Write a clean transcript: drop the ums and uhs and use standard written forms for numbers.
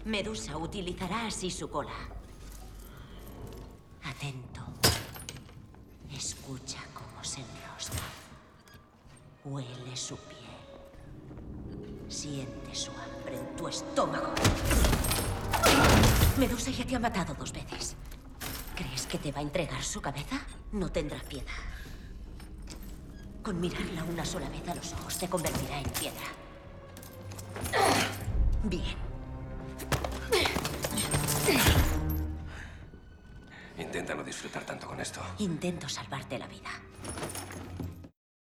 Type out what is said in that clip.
Medusa utilizará así su cola. Atento. Escucha cómo se enrosca. Huele su piel. Siente su hambre en tu estómago. Medusa ya te ha matado 2 veces. ¿Crees que te va a entregar su cabeza? No tendrá piedad. Con mirarla una sola vez a los ojos te convertirá en piedra. Bien. Intenta no disfrutar tanto con esto. Intento salvarte la vida.